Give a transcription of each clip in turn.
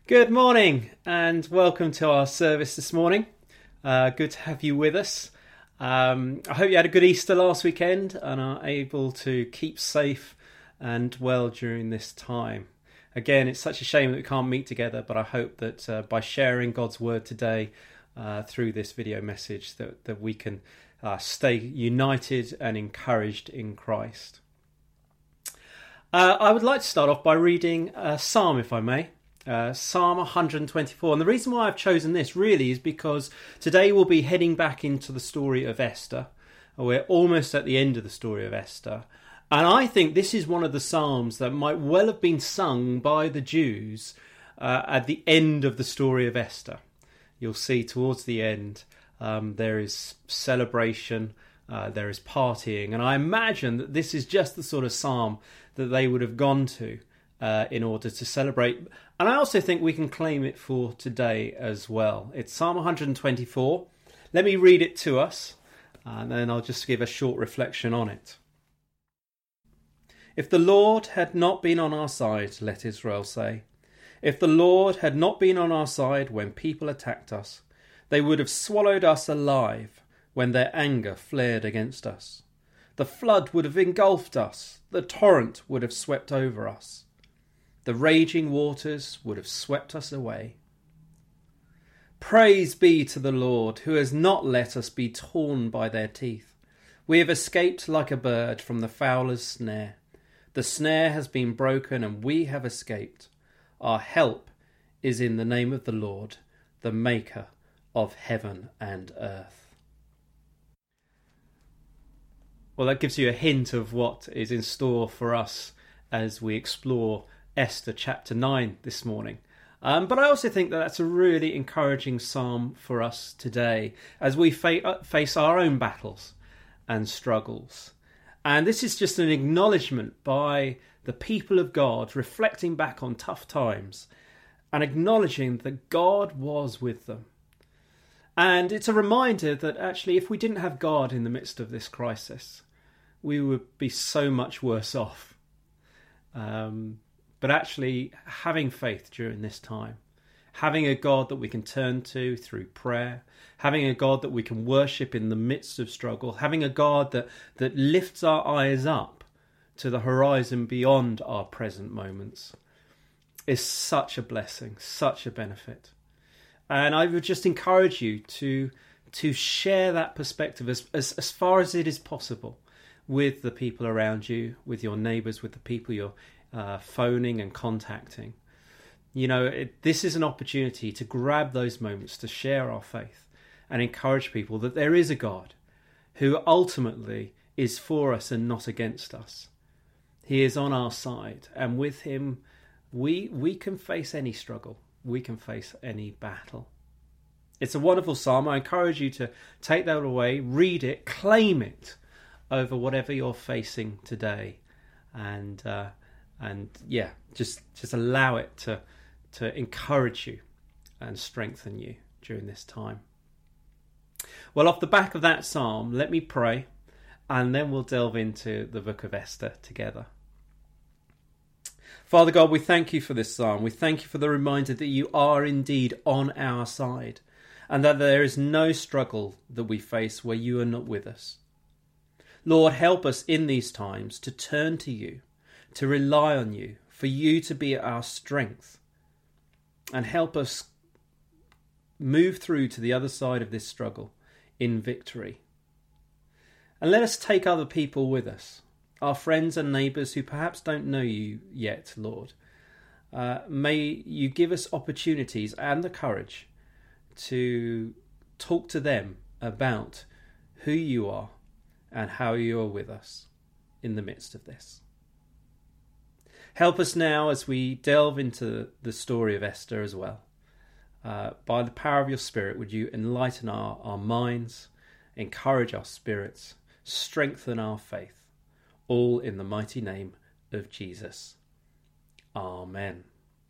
Good morning and welcome to our service this morning. Good to have you with us. I hope you had a good Easter last weekend and are able to keep safe and well during this time. Again, it's such a shame that we can't meet together, but I hope that by sharing God's word today through this video message that we can stay united and encouraged in Christ. I would like to start off by reading a psalm, if I may. Psalm 124, and the reason why I've chosen this really is because today we'll be heading back into the story of Esther. We're almost at the end of the story of Esther, and I think this is one of the psalms that might well have been sung by the Jews at the end of the story of Esther. You'll see towards the end there is celebration, there is partying, and I imagine that this is just the sort of psalm that they would have gone to in order to celebrate. And I also think we can claim it for today as well. It's Psalm 124. Let me read it to us, and then I'll just give a short reflection on it. If the Lord had not been on our side, let Israel say. If the Lord had not been on our side when people attacked us, they would have swallowed us alive when their anger flared against us. The flood would have engulfed us. The torrent would have swept over us. The raging waters would have swept us away. Praise be to the Lord, who has not let us be torn by their teeth. We have escaped like a bird from the fowler's snare. The snare has been broken and we have escaped. Our help is in the name of the Lord, the maker of heaven and earth. Well, that gives you a hint of what is in store for us as we explore Esther chapter 9 this morning. But I also think that that's a really encouraging psalm for us today as we face our own battles and struggles. And this is just an acknowledgement by the people of God reflecting back on tough times and acknowledging that God was with them. And it's a reminder that actually if we didn't have God in the midst of this crisis, we would be so much worse off. But actually having faith during this time, having a God that we can turn to through prayer, having a God that we can worship in the midst of struggle, having a God that lifts our eyes up to the horizon beyond our present moments is such a blessing, such a benefit. And I would just encourage you to share that perspective as far as it is possible with the people around you, with your neighbours, with the people you're phoning and contacting. You know, this is an opportunity to grab those moments to share our faith and encourage people that there is a God who ultimately is for us and not against us. He is on our side, and with him we can face any struggle, we can face any battle. It's a wonderful psalm. I encourage you to take that away, read it, claim it over whatever you're facing today, and just allow it to encourage you and strengthen you during this time. Well, off the back of that psalm, let me pray, and then we'll delve into the book of Esther together. Father God, we thank you for this psalm. We thank you for the reminder that you are indeed on our side, and that there is no struggle that we face where you are not with us. Lord, help us in these times to turn to you, to rely on you, for you to be our strength, and help us move through to the other side of this struggle in victory. And let us take other people with us, our friends and neighbours who perhaps don't know you yet, Lord. May you give us opportunities and the courage to talk to them about who you are and how you are with us in the midst of this. Help us now as we delve into the story of Esther as well. By the power of your Spirit, would you enlighten our minds, encourage our spirits, strengthen our faith, all in the mighty name of Jesus. Amen.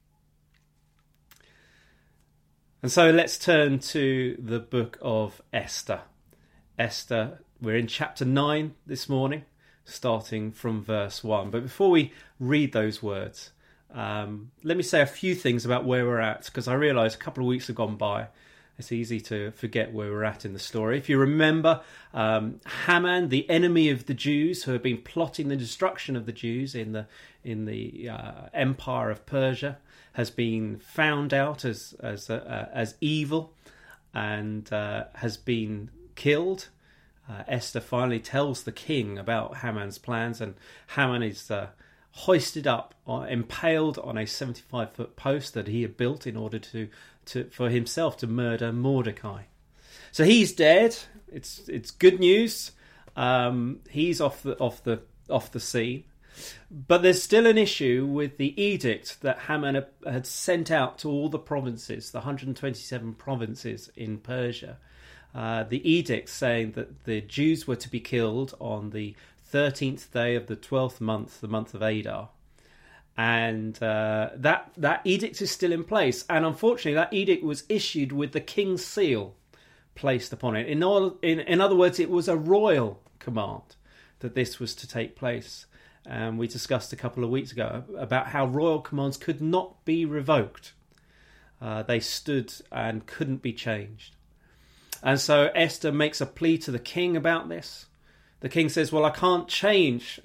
And so let's turn to the book of Esther. Esther, we're in chapter 9 this morning, starting from verse 1. But before we read those words, let me say a few things about where we're at, because I realise a couple of weeks have gone by. It's easy to forget where we're at in the story. If you remember, Haman, the enemy of the Jews, who had been plotting the destruction of the Jews in the Empire of Persia, has been found out as evil and has been killed. Esther finally tells the king about Haman's plans, and Haman is hoisted up, impaled on a 75-foot post that he had built in order for himself to murder Mordecai. So he's dead. It's good news. He's off the scene. But there's still an issue with the edict that Haman had sent out to all the provinces, the 127 provinces in Persia. The edict saying that the Jews were to be killed on the 13th day of the 12th month, the month of Adar. And that edict is still in place. And unfortunately, that edict was issued with the king's seal placed upon it. In other words, it was a royal command that this was to take place. And we discussed a couple of weeks ago about how royal commands could not be revoked. They stood and couldn't be changed. And so Esther makes a plea to the king about this. The king says, well, I can't change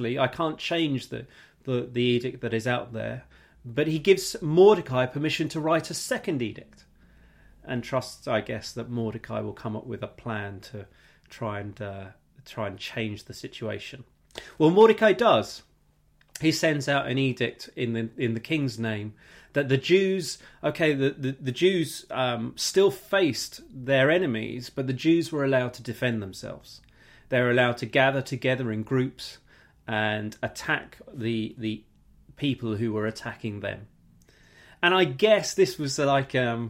the edict that is out there. But he gives Mordecai permission to write a second edict, and trusts, I guess, that Mordecai will come up with a plan to try and change the situation. Well, Mordecai does. He sends out an edict in the king's name that the Jews, the Jews still faced their enemies, but the Jews were allowed to defend themselves. They were allowed to gather together in groups and attack the people who were attacking them. And I guess this was the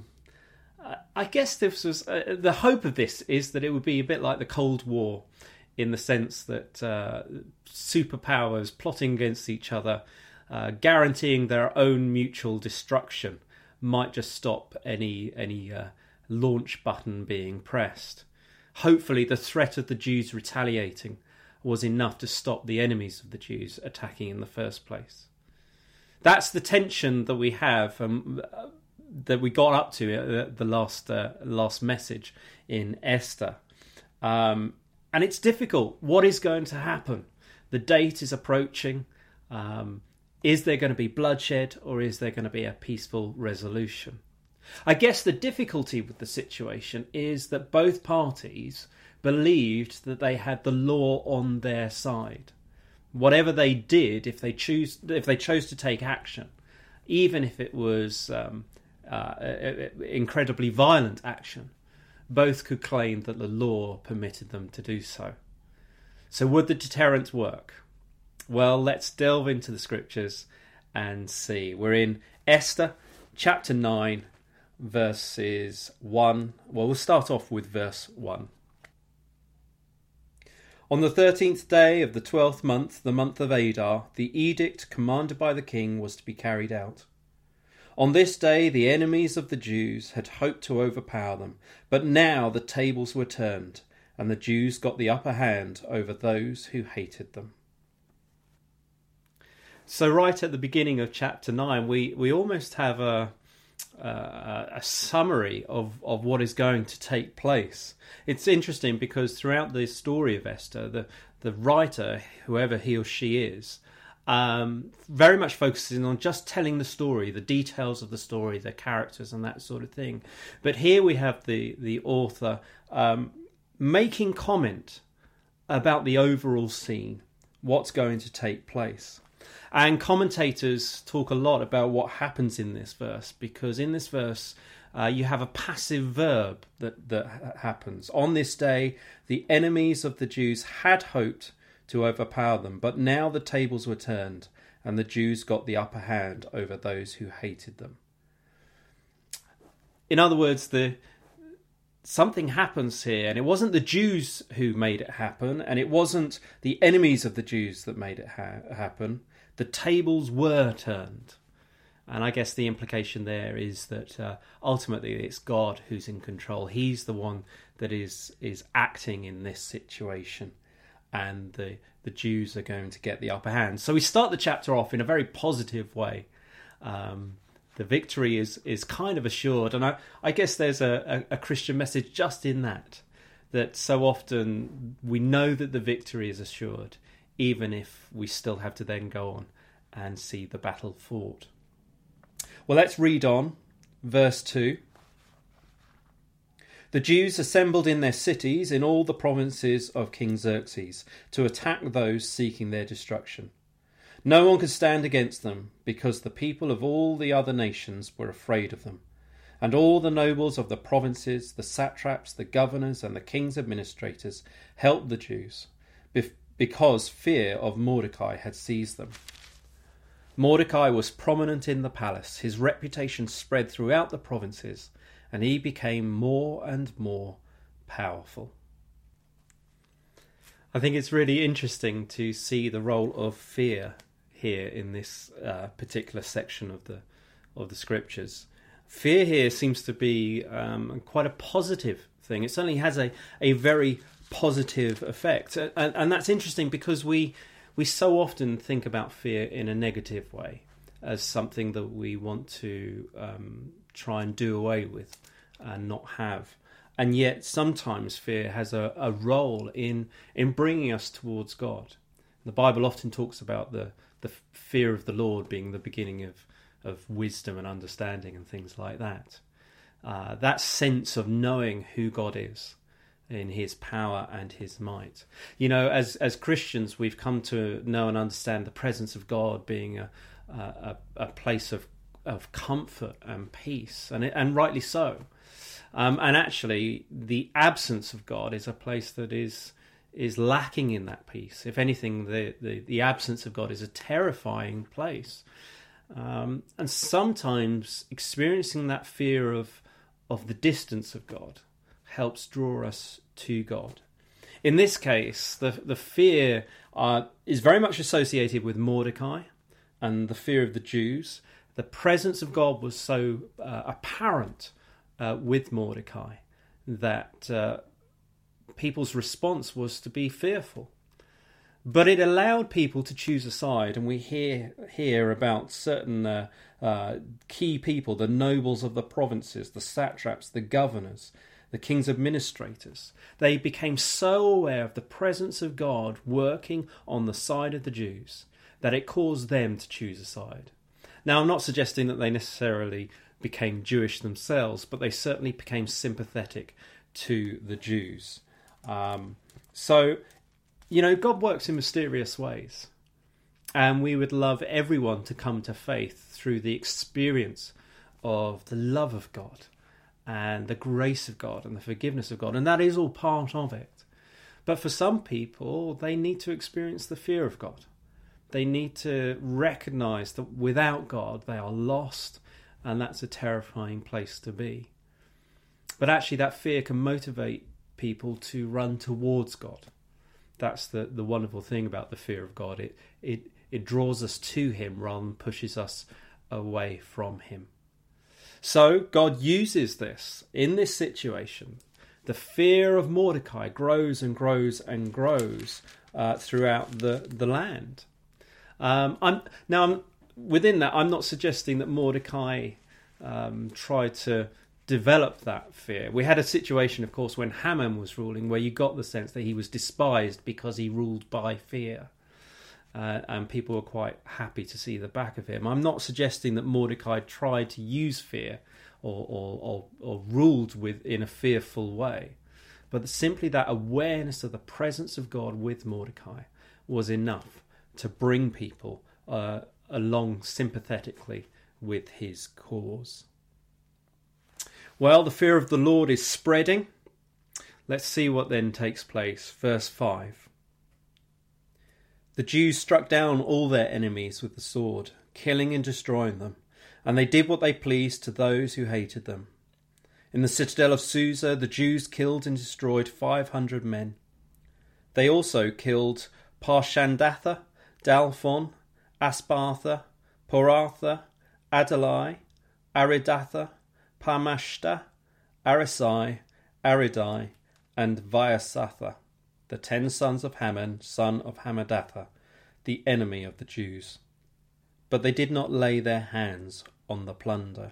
hope of this is that it would be a bit like the Cold War, in the sense that superpowers plotting against each other, guaranteeing their own mutual destruction, might just stop any launch button being pressed. Hopefully the threat of the Jews retaliating was enough to stop the enemies of the Jews attacking in the first place. That's the tension that we have, that we got up to at the last message in Esther. And it's difficult. What is going to happen? The date is approaching. Is there going to be bloodshed, or is there going to be a peaceful resolution? I guess the difficulty with the situation is that both parties believed that they had the law on their side. Whatever they did, if they chose to take action, even if it was incredibly violent action, both could claim that the law permitted them to do so. So would the deterrent work? Well, let's delve into the scriptures and see. We're in Esther chapter 9, verses 1. Well, we'll start off with verse 1. On the 13th day of the 12th month, the month of Adar, the edict commanded by the king was to be carried out. On this day the enemies of the Jews had hoped to overpower them, but now the tables were turned, and the Jews got the upper hand over those who hated them. So right at the beginning of chapter 9, we almost have a summary of what is going to take place. It's interesting because throughout the story of Esther, the writer, whoever he or she is, very much focusing on just telling the story, the details of the story, the characters and that sort of thing. But here we have the author making comment about the overall scene, what's going to take place. And commentators talk a lot about what happens in this verse, because in this verse you have a passive verb that happens. On this day, the enemies of the Jews had hoped to overpower them, but now the tables were turned, and the Jews got the upper hand over those who hated them. In other words, something happens here, and it wasn't the Jews who made it happen, and it wasn't the enemies of the Jews that made it happen. The tables were turned. And I guess the implication there is that ultimately it's God who's in control. He's the one that is acting in this situation, and the Jews are going to get the upper hand. So we start the chapter off in a very positive way. The victory is kind of assured. And I guess there's a Christian message just in that so often we know that the victory is assured, even if we still have to then go on and see the battle fought. Well, let's read on. Verse 2. The Jews assembled in their cities in all the provinces of King Xerxes to attack those seeking their destruction. No one could stand against them, because the people of all the other nations were afraid of them. And all the nobles of the provinces, the satraps, the governors, and the king's administrators helped the Jews, because fear of Mordecai had seized them. Mordecai was prominent in the palace. His reputation spread throughout the provinces, and he became more and more powerful. I think it's really interesting to see the role of fear here in this particular section of the scriptures. Fear here seems to be quite a positive thing. It certainly has a very positive effect, and that's interesting because we so often think about fear in a negative way, as something that we want to try and do away with and not have. And yet sometimes fear has a role in bringing us towards God. The Bible often talks about the fear of the Lord being the beginning of wisdom and understanding and things like that. That sense of knowing who God is in his power and his might. You know, as Christians, we've come to know and understand the presence of God being a place of comfort and peace, and rightly so. And actually, the absence of God is a place that is lacking in that peace. If anything, the absence of God is a terrifying place. And sometimes experiencing that fear of the distance of God helps draw us to God. In this case, the fear is very much associated with Mordecai and the fear of the Jews. The presence of God was so apparent with Mordecai that people's response was to be fearful. But it allowed people to choose a side, and we hear about certain key people, the nobles of the provinces, the satraps, the governors, the king's administrators. They became so aware of the presence of God working on the side of the Jews that it caused them to choose a side. Now, I'm not suggesting that they necessarily became Jewish themselves, but they certainly became sympathetic to the Jews. So, you know, God works in mysterious ways, and we would love everyone to come to faith through the experience of the love of God and the grace of God and the forgiveness of God, and that is all part of it. But for some people, they need to experience the fear of God. They need to recognize that without God, they are lost, and that's a terrifying place to be. But actually, that fear can motivate people to run towards God. That's the wonderful thing about the fear of God. It draws us to him rather than pushes us away from him. So God uses this in this situation. The fear of Mordecai grows and grows and grows throughout the land. Within that, I'm not suggesting that Mordecai tried to develop that fear. We had a situation, of course, when Haman was ruling, where you got the sense that he was despised because he ruled by fear. And people were quite happy to see the back of him. I'm not suggesting that Mordecai tried to use fear or ruled in a fearful way, but simply that awareness of the presence of God with Mordecai was enough to bring people along sympathetically with his cause. Well, the fear of the Lord is spreading. Let's see what then takes place. Verse 5. The Jews struck down all their enemies with the sword, killing and destroying them, and they did what they pleased to those who hated them. In the citadel of Susa, the Jews killed and destroyed 500 men. They also killed Parshandatha, Dalphon, Aspartha, Poratha, Adalai, Aridatha, Parmashta, Arisai, Aridai, and Viasatha, the 10 sons of Haman, son of Hamadatha, the enemy of the Jews. but they did not lay their hands on the plunder.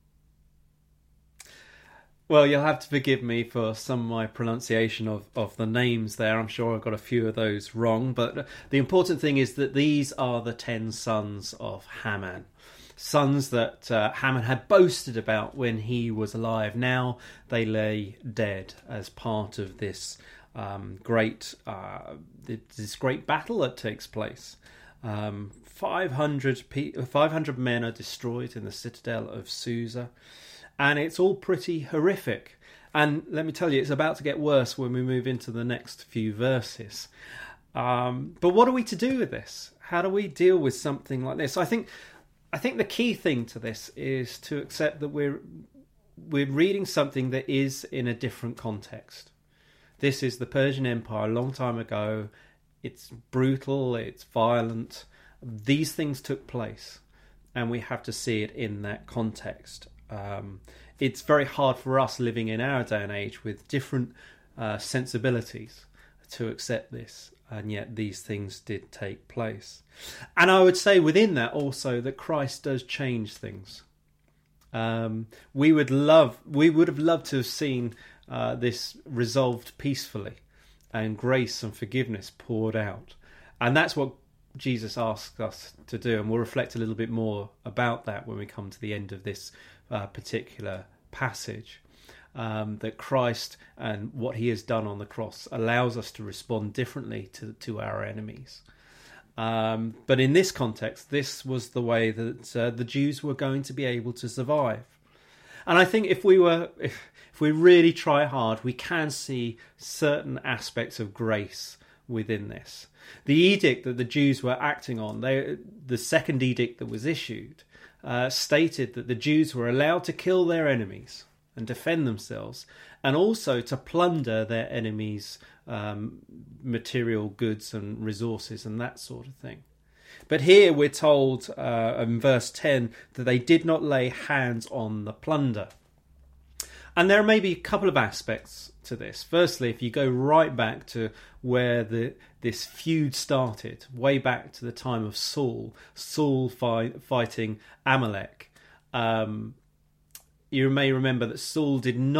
Well, you'll have to forgive me for some of my pronunciation of the names there. I'm sure I've got a few of those wrong, but the important thing is that these are the 10 sons of Haman. Sons that Haman had boasted about when he was alive. Now they lay dead as part of this great battle that takes place. 500 men are destroyed in the citadel of Susa. And it's all pretty horrific. And let me tell you, it's about to get worse when we move into the next few verses. But what are we to do with this? How do we deal with something like this? I think the key thing to this is to accept that we're reading something that is in a different context. This is the Persian Empire a long time ago. It's brutal, it's violent. These things took place, and we have to see it in that context. It's very hard for us living in our day and age with different sensibilities to accept this, and yet these things did take place. And I would say within that also that Christ does change things. We would have loved to have seen this resolved peacefully and grace and forgiveness poured out. And that's what Jesus asks us to do, and we'll reflect a little bit more about that when we come to the end of this particular passage. That Christ and what he has done on the cross allows us to respond differently to our enemies. But in this context, this was the way that the Jews were going to be able to survive. And I think if we really try hard, we can see certain aspects of grace within this. The edict that the Jews were acting on, the second edict that was issued, stated that the Jews were allowed to kill their enemies and defend themselves, and also to plunder their enemies' material goods and resources and that sort of thing. But here we're told in verse 10 that they did not lay hands on the plunder. And there may be a couple of aspects to this. Firstly, if you go right back to where this feud started, way back to the time of Saul fighting Amalek, you may remember that Saul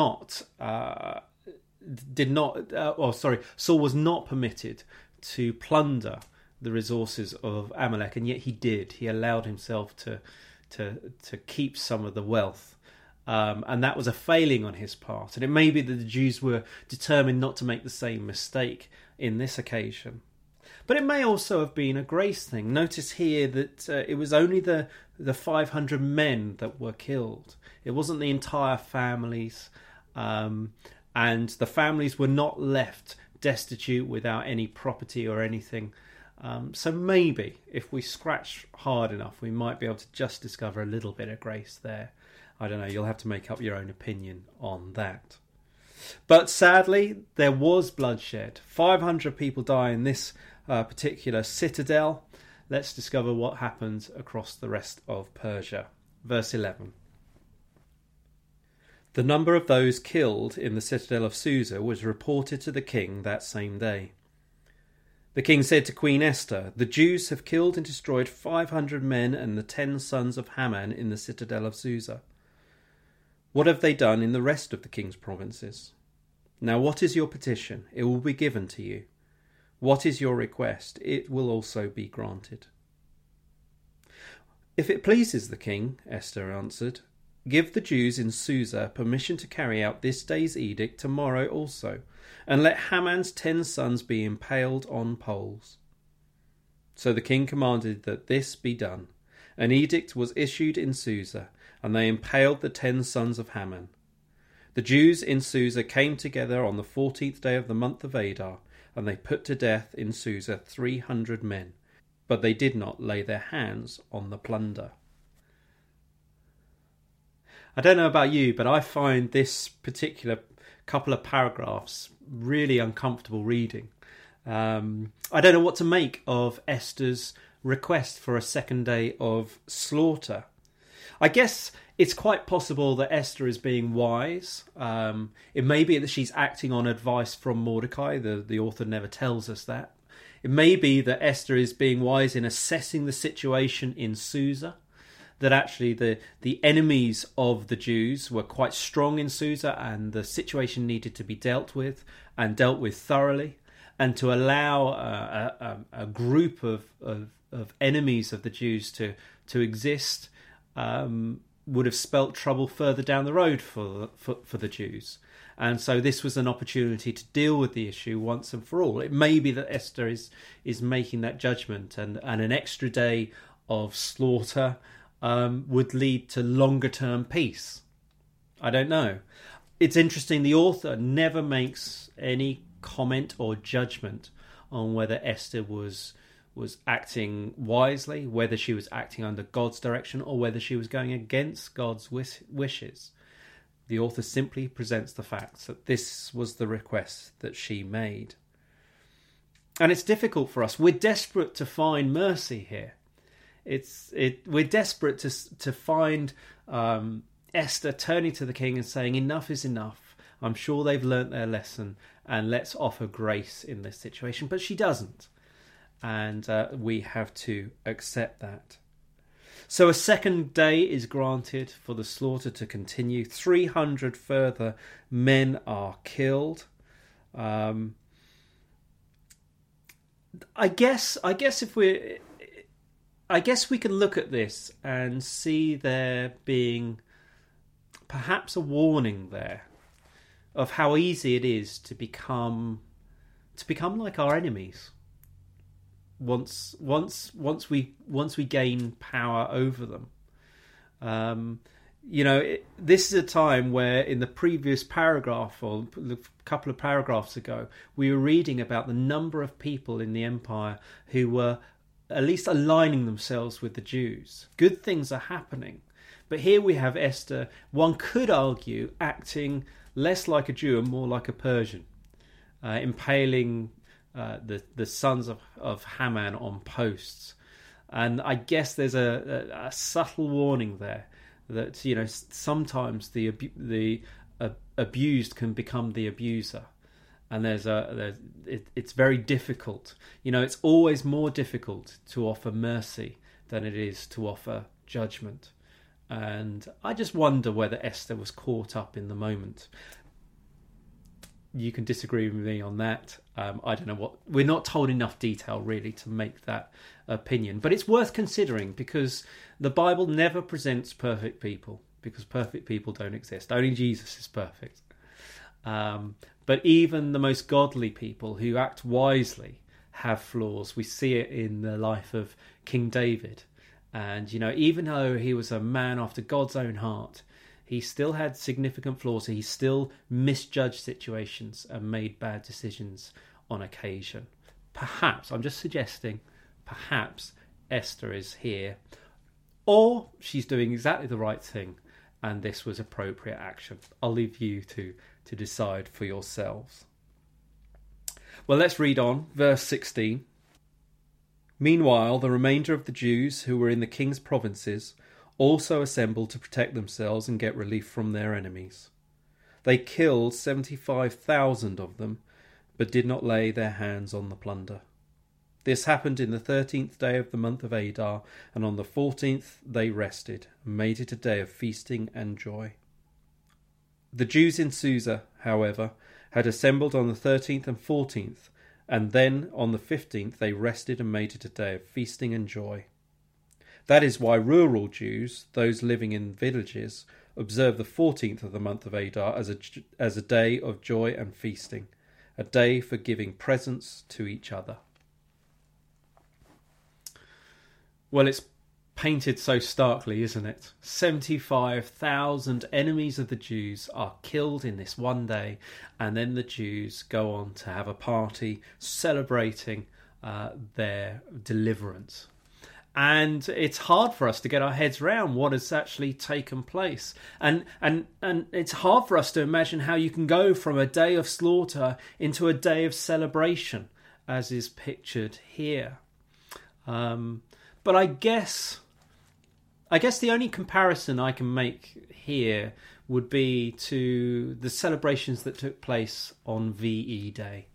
Saul was not permitted to plunder the resources of Amalek, and yet he did. He allowed himself to keep some of the wealth. And that was a failing on his part. And it may be that the Jews were determined not to make the same mistake in this occasion. But it may also have been a grace thing. Notice here that it was only the 500 men that were killed. It wasn't the entire families. And the families were not left destitute without any property or anything. So maybe if we scratch hard enough, we might be able to just discover a little bit of grace there. I don't know, you'll have to make up your own opinion on that. But sadly, there was bloodshed. 500 people die in this particular citadel. Let's discover what happened across the rest of Persia. Verse 11. The number of those killed in the citadel of Susa was reported to the king that same day. The king said to Queen Esther, "The Jews have killed and destroyed 500 men and the 10 sons of Haman in the citadel of Susa. What have they done in the rest of the king's provinces? Now what is your petition? It will be given to you. What is your request? It will also be granted." "If it pleases the king," Esther answered, "give the Jews in Susa permission to carry out this day's edict tomorrow also, and let Haman's 10 sons be impaled on poles." So the king commanded that this be done. An edict was issued in Susa, and they impaled the 10 sons of Haman. The Jews in Susa came together on the 14th day of the month of Adar, and they put to death in Susa 300 men, but they did not lay their hands on the plunder. I don't know about you, but I find this particular couple of paragraphs really uncomfortable reading. I don't know what to make of Esther's request for a second day of slaughter. I guess it's quite possible that Esther is being wise. It may be that she's acting on advice from Mordecai. The author never tells us that. It may be that Esther is being wise in assessing the situation in Susa, that actually the enemies of the Jews were quite strong in Susa and the situation needed to be dealt with and dealt with thoroughly, and to allow a group of enemies of the Jews to exist would have spelt trouble further down the road for the Jews. And so this was an opportunity to deal with the issue once and for all. It may be that Esther is making that judgment, and an extra day of slaughter would lead to longer term peace. I don't know. It's interesting, the author never makes any comment or judgment on whether Esther was acting wisely, whether she was acting under God's direction, or whether she was going against God's wishes. The author simply presents the facts that this was the request that she made. And it's difficult for us. We're desperate to find mercy here. We're desperate to find Esther turning to the king and saying, enough is enough. I'm sure they've learnt their lesson, and let's offer grace in this situation. But she doesn't. And we have to accept that. So a second day is granted for the slaughter to continue. 300 further men are killed. I guess we can look at this and see there being perhaps a warning there of how easy it is to become like our enemies. Once we gain power over them, this is a time where in the previous paragraph, or a couple of paragraphs ago, we were reading about the number of people in the empire who were at least aligning themselves with the Jews. Good things are happening, but here we have Esther, one could argue, acting less like a Jew and more like a Persian, impaling the sons of Haman on posts. And I guess there's a subtle warning there that sometimes the abused can become the abuser, and it's very difficult. It's always more difficult to offer mercy than it is to offer judgment. And I just wonder whether Esther was caught up in the moment. You can disagree with me on that. I don't know we're not told enough detail really to make that opinion, but it's worth considering because the Bible never presents perfect people, because perfect people don't exist. Only Jesus is perfect. But even the most godly people who act wisely have flaws. We see it in the life of King David. And, even though he was a man after God's own heart, he still had significant flaws. He still misjudged situations and made bad decisions on occasion. Perhaps, I'm just suggesting, perhaps Esther is here, or she's doing exactly the right thing, and this was appropriate action. I'll leave you to decide for yourselves. Well, let's read on. Verse 16. Meanwhile, the remainder of the Jews who were in the king's provinces also assembled to protect themselves and get relief from their enemies. They killed 75,000 of them, but did not lay their hands on the plunder. This happened in the 13th day of the month of Adar, and on the 14th they rested, and made it a day of feasting and joy. The Jews in Susa, however, had assembled on the 13th and 14th, and then on the 15th they rested and made it a day of feasting and joy. That is why rural Jews, those living in villages, observe the 14th of the month of Adar as a day of joy and feasting, a day for giving presents to each other. Well, it's painted so starkly, isn't it? 75,000 enemies of the Jews are killed in this one day, and then the Jews go on to have a party celebrating their deliverance. And it's hard for us to get our heads around what has actually taken place. And it's hard for us to imagine how you can go from a day of slaughter into a day of celebration, as is pictured here. But I guess the only comparison I can make here would be to the celebrations that took place on VE Day.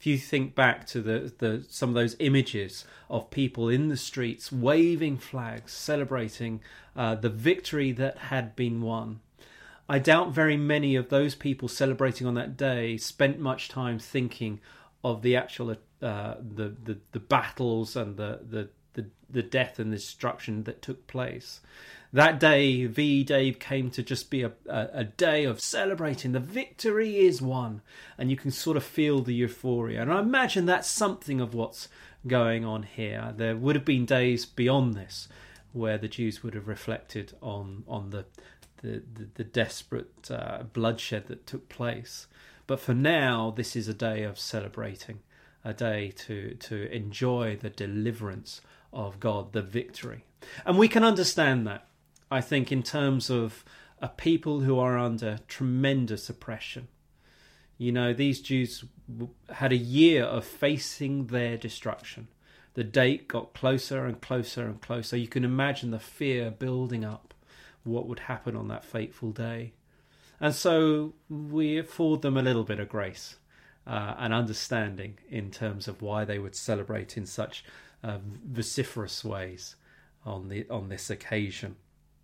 If you think back to the some of those images of people in the streets waving flags, celebrating the victory that had been won, I doubt very many of those people celebrating on that day spent much time thinking of the actual the battles and the death and destruction that took place. That day, VE Day came to just be a day of celebrating. The victory is won. And you can sort of feel the euphoria. And I imagine that's something of what's going on here. There would have been days beyond this where the Jews would have reflected on the desperate bloodshed that took place. But for now, this is a day of celebrating, a day to enjoy the deliverance of God, the victory. And we can understand that, I think, in terms of a people who are under tremendous oppression. You know, these Jews had a year of facing their destruction. The date got closer and closer and closer. You can imagine the fear building up, what would happen on that fateful day. And so we afford them a little bit of grace and understanding in terms of why they would celebrate in such vociferous ways on this occasion.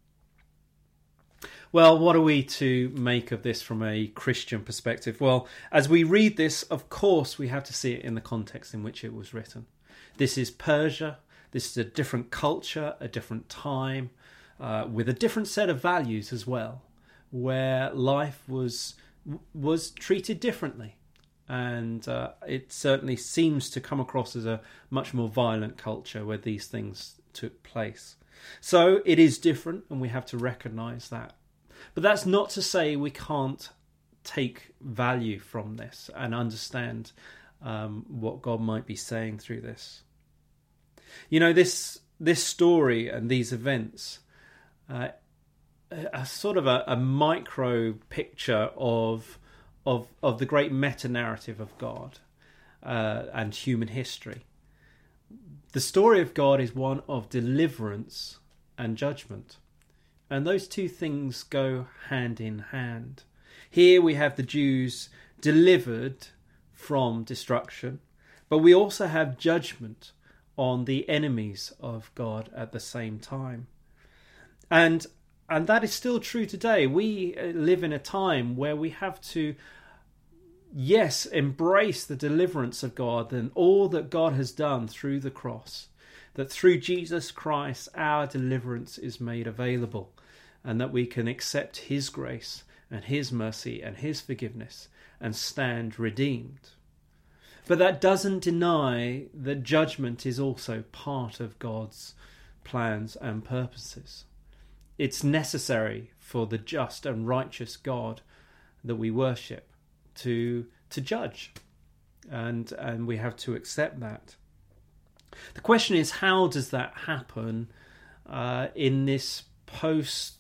Well, what are we to make of this from a Christian perspective? Well, as we read this, of course, we have to see it in the context in which it was written. This is Persia. This is a different culture, a different time, with a different set of values as well, where life was treated differently. And it certainly seems to come across as a much more violent culture where these things took place. So it is different, and we have to recognise that. But that's not to say we can't take value from this and understand what God might be saying through this. You know, this story and these events are sort of a micro picture of the great meta-narrative of God and human history. The story of God is one of deliverance and judgment. And those two things go hand in hand. Here we have the Jews delivered from destruction, but we also have judgment on the enemies of God at the same time. And that is still true today. We live in a time where we have to, yes, embrace the deliverance of God and all that God has done through the cross. That through Jesus Christ, our deliverance is made available, and that we can accept his grace and his mercy and his forgiveness and stand redeemed. But that doesn't deny that judgment is also part of God's plans and purposes. It's necessary for the just and righteous God that we worship to judge, and we have to accept that. The question is, how does that happen in this post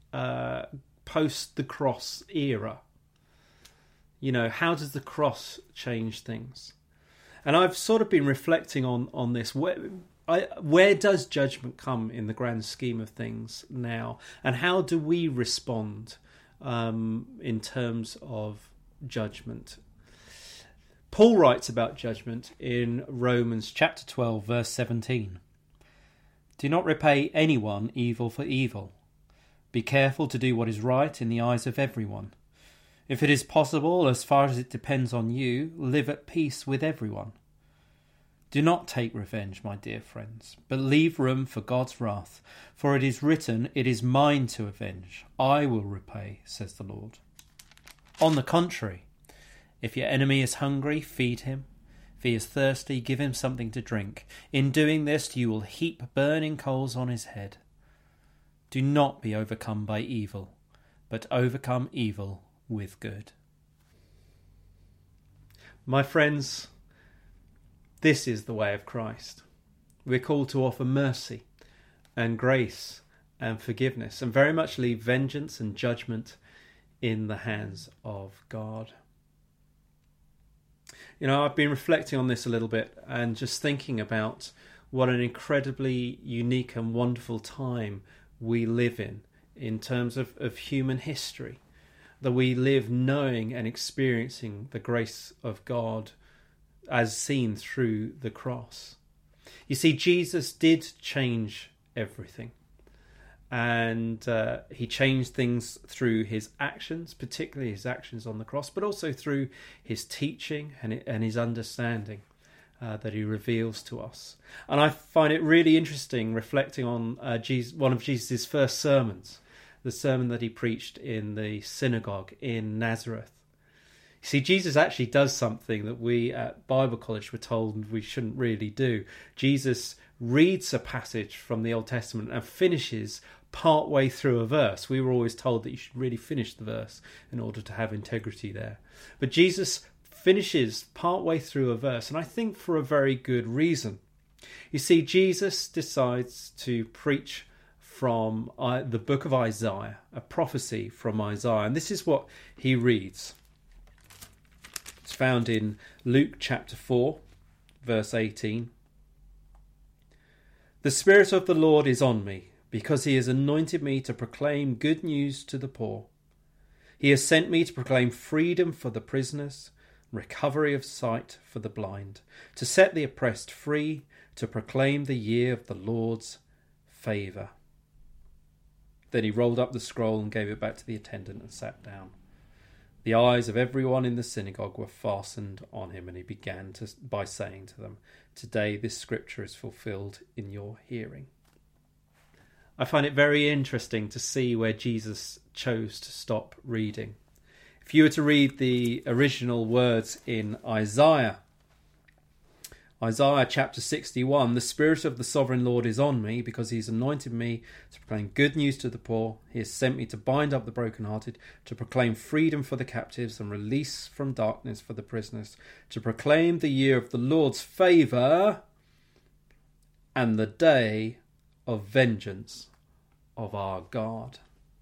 the cross era? You know, how does the cross change things? And I've sort of been reflecting on this. Where does judgment come in the grand scheme of things now? And how do we respond in terms of judgment? Paul writes about judgment in Romans chapter 12, verse 17. Do not repay anyone evil for evil. Be careful to do what is right in the eyes of everyone. If it is possible, as far as it depends on you, live at peace with everyone. Do not take revenge, my dear friends, but leave room for God's wrath, for it is written, "It is mine to avenge. I will repay," says the Lord. On the contrary, if your enemy is hungry, feed him. If he is thirsty, give him something to drink. In doing this, you will heap burning coals on his head. Do not be overcome by evil, but overcome evil with good. My friends, this is the way of Christ. We're called to offer mercy and grace and forgiveness, and very much leave vengeance and judgment in the hands of God. You know, I've been reflecting on this a little bit and just thinking about what an incredibly unique and wonderful time we live in terms of human history. That we live knowing and experiencing the grace of God as seen through the cross. You see, Jesus did change everything. And he changed things through his actions, particularly his actions on the cross, but also through his teaching and his understanding that he reveals to us. And I find it really interesting reflecting on one of Jesus' first sermons, the sermon that he preached in the synagogue in Nazareth. You see, Jesus actually does something that we at Bible College were told we shouldn't really do. Jesus reads a passage from the Old Testament and finishes part way through a verse. We were always told that you should really finish the verse in order to have integrity there. But Jesus finishes part way through a verse, and I think for a very good reason. You see, Jesus decides to preach from the book of Isaiah, a prophecy from Isaiah, and this is what he reads. It's found in Luke chapter 4, verse 18. The Spirit of the Lord is on me, because he has anointed me to proclaim good news to the poor. He has sent me to proclaim freedom for the prisoners, recovery of sight for the blind, to set the oppressed free, to proclaim the year of the Lord's favour. Then he rolled up the scroll and gave it back to the attendant and sat down. The eyes of everyone in the synagogue were fastened on him, and he began by saying to them, "Today this scripture is fulfilled in your hearing." I find it very interesting to see where Jesus chose to stop reading. If you were to read the original words in Isaiah chapter 61, the Spirit of the Sovereign Lord is on me, because he's anointed me to proclaim good news to the poor. He has sent me to bind up the brokenhearted, to proclaim freedom for the captives and release from darkness for the prisoners, to proclaim the year of the Lord's favour and the day of vengeance of our God.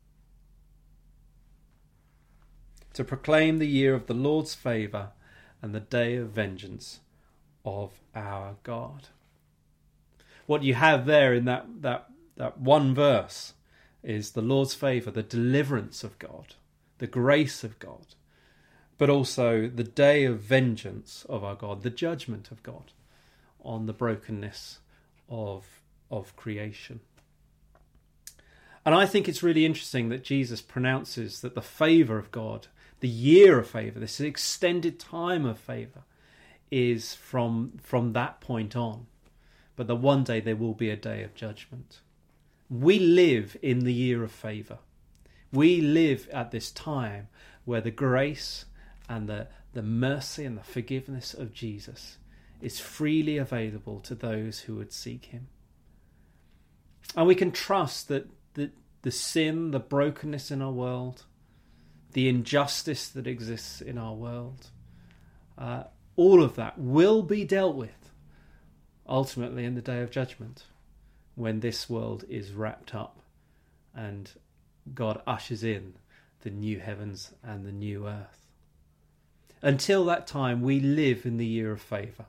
To proclaim the year of the Lord's favour and the day of vengeance of our God. What you have there in that one verse is the Lord's favour, the deliverance of God, the grace of God, but also the day of vengeance of our God, the judgment of God on the brokenness of creation. And I think it's really interesting that Jesus pronounces that the favour of God, the year of favour, this extended time of favour, is from that point on. But that one day there will be a day of judgment. We live in the year of favour. We live at this time where the grace and the mercy and the forgiveness of Jesus is freely available to those who would seek him. And we can trust that the sin, the brokenness in our world, the injustice that exists in our world, all of that will be dealt with ultimately in the day of judgment, when this world is wrapped up and God ushers in the new heavens and the new earth. Until that time, we live in the year of favour,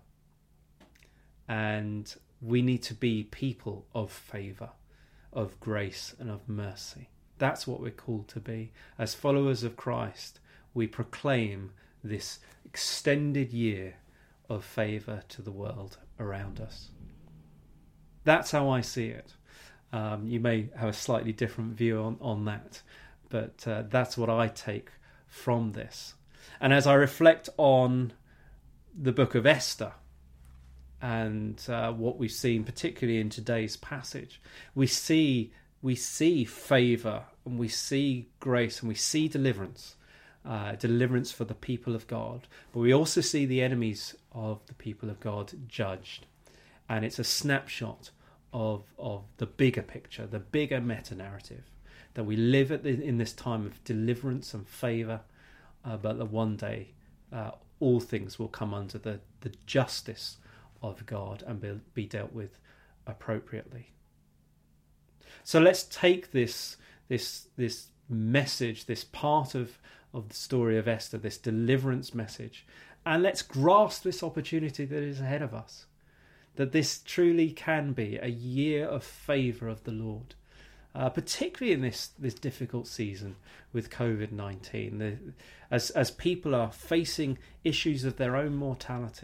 and we need to be people of favour, of grace and of mercy. That's what we're called to be. As followers of Christ, we proclaim this extended year of favour to the world around us. That's how I see it. You may have a slightly different view on that, but that's what I take from this. And as I reflect on the book of Esther and what we've seen, particularly in today's passage, we see favour and we see grace and we see deliverance for the people of God. But we also see the enemies of the people of God judged. And it's a snapshot of the bigger picture, the bigger meta-narrative, that we live in this time of deliverance and favour, but that one day all things will come under the justice of God and be dealt with appropriately. So let's take this message, this part of the story of Esther, this deliverance message, and let's grasp this opportunity that is ahead of us, that this truly can be a year of favour of the Lord, particularly in this difficult season with COVID-19, as people are facing issues of their own mortality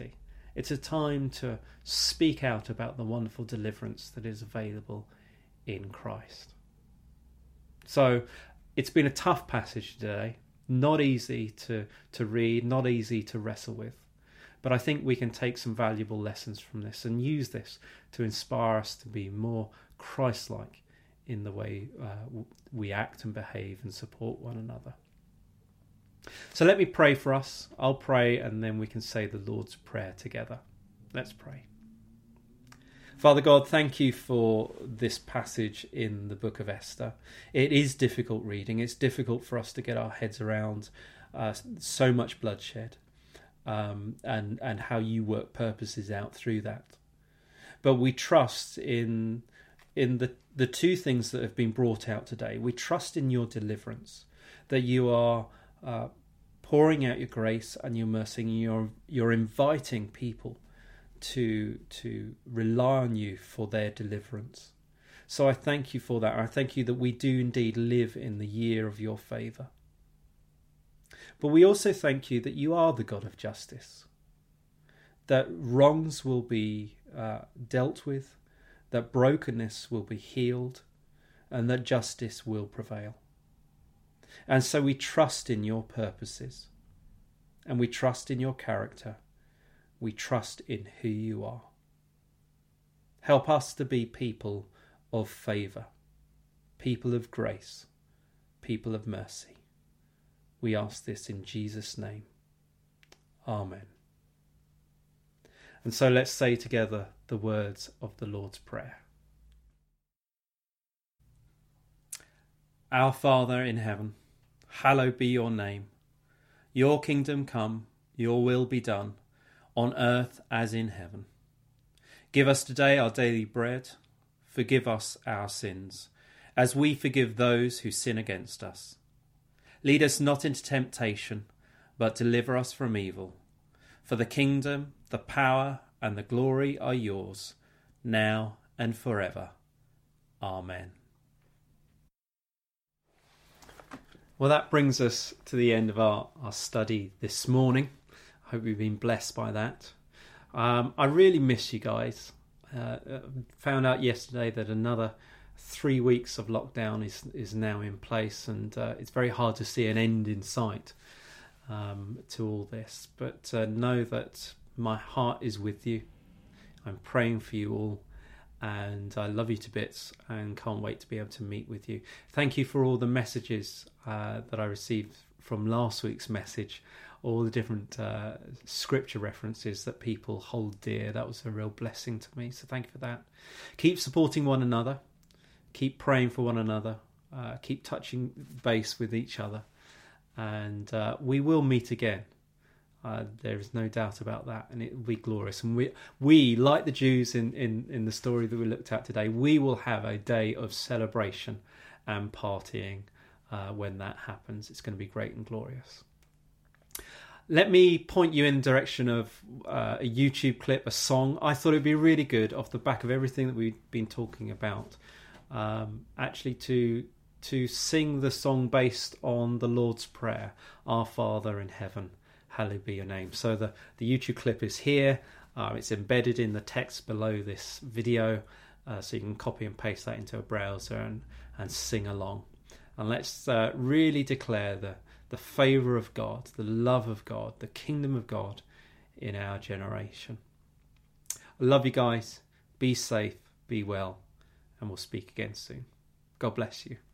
It's a time to speak out about the wonderful deliverance that is available in Christ. So it's been a tough passage today, not easy to read, not easy to wrestle with. But I think we can take some valuable lessons from this and use this to inspire us to be more Christ-like in the way we act and behave and support one another. So let me pray for us. I'll pray and then we can say the Lord's Prayer together. Let's pray. Father God, thank you for this passage in the book of Esther. It is difficult reading. It's difficult for us to get our heads around so much bloodshed. And how you work purposes out through that. But we trust in the two things that have been brought out today. We trust in your deliverance, that you are pouring out your grace and your mercy, and you're inviting people to rely on you for their deliverance. So I thank you for that. I thank you that we do indeed live in the year of your favour. But we also thank you that you are the God of justice, that wrongs will be dealt with, that brokenness will be healed, and that justice will prevail. And so we trust in your purposes, and we trust in your character. We trust in who you are. Help us to be people of favour, people of grace, people of mercy. We ask this in Jesus' name. Amen. And so let's say together the words of the Lord's Prayer. Our Father in heaven, hallowed be your name. Your kingdom come, your will be done, on earth as in heaven. Give us today our daily bread. Forgive us our sins, as we forgive those who sin against us. Lead us not into temptation, but deliver us from evil. For the kingdom, the power, and the glory are yours, now and forever. Amen. Well, that brings us to the end of our study this morning. I hope you've been blessed by that. I really miss you guys. Found out yesterday that another 3 weeks of lockdown is now in place, and it's very hard to see an end in sight to all this. But know that my heart is with you. I'm praying for you all, and I love you to bits and can't wait to be able to meet with you. Thank you for all the messages that I received from last week's message, all the different scripture references that people hold dear. That was a real blessing to me, so thank you for that. Keep supporting one another. Keep praying for one another, keep touching base with each other, and we will meet again. There is no doubt about that, and it will be glorious. And we like the Jews in the story that we looked at today, we will have a day of celebration and partying when that happens. It's going to be great and glorious. Let me point you in the direction of a YouTube clip, a song. I thought it would be really good off the back of everything that we've been talking about. Actually to sing the song based on the Lord's Prayer, Our Father in heaven, hallowed be your name. So the YouTube clip is here. It's embedded in the text below this video, so you can copy and paste that into a browser and sing along. And let's really declare the favour of God, the love of God, the kingdom of God in our generation. I love you guys. Be safe, be well, and we'll speak again soon. God bless you.